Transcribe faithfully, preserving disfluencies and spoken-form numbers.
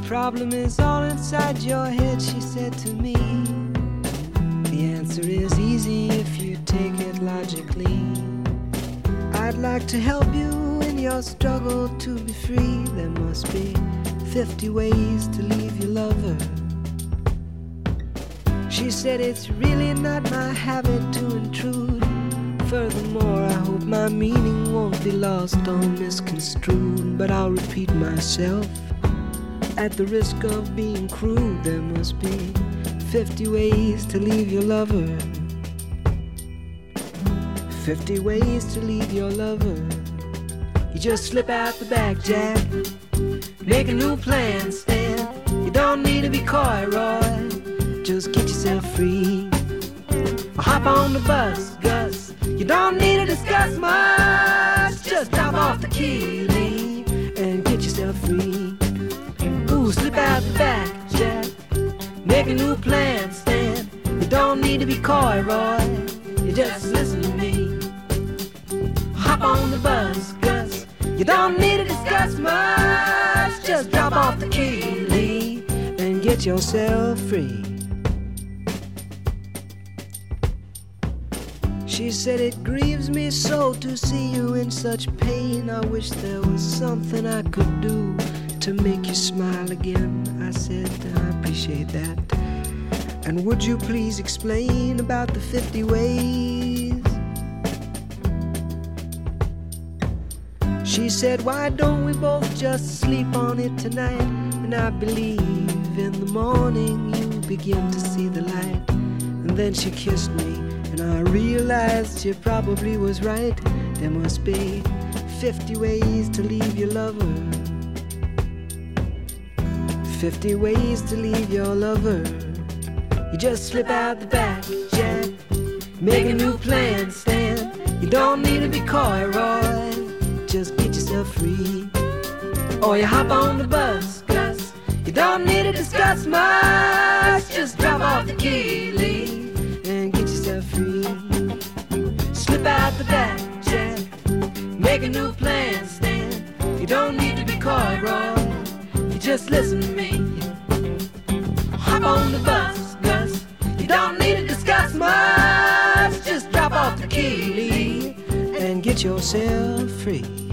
problem is all inside your head, she said to me. The answer is easy if you take it logically. I'd like to help you in your struggle to be free. There must be fifty ways to leave your lover. She said it's really not my habit to intrude. Furthermore, I hope my meaning won't be lost or misconstrued. But I'll repeat myself at the risk of being crude. There must be fifty ways to leave your lover. Fifty ways to leave your lover. You just slip out the back, Jack. Make a new plan, Stan. You don't need to be coy, Roy. Just get yourself free. Or hop on the bus, Gus. You don't need to discuss much. Just drop off the key, Lee, and get yourself free. Ooh, slip out the back, Jack. Make a new plan, Stan. You don't need to be coy, Roy. You just listen to me. Hop on the bus, Gus. You don't need to discuss much. Just drop off the key, Lee, and get yourself free. She said it grieves me so to see you in such pain. I wish there was something I could do to make you smile again. I said I appreciate that. And would you please explain about the fifty ways? She said, why don't we both just sleep on it tonight? And I believe in the morning you begin to see the light. And then she kissed me, and I realized she probably was right. There must be fifty ways to leave your lover. Fifty ways to leave your lover. You just slip out the back, Jack. Make a new plan, Stan. You don't need to be coy, Roy. Just get yourself free. Or you hop on the bus, Gus. You don't need to discuss much. Just drop off the key, Lee, and get yourself free. Slip out the back, Jack. Make a new plan, Stan. You don't need to be coy, Roy. You just listen to me. Hop on the bus, Gus. You don't need to discuss much. Just drop off the key, Lee, and get yourself free.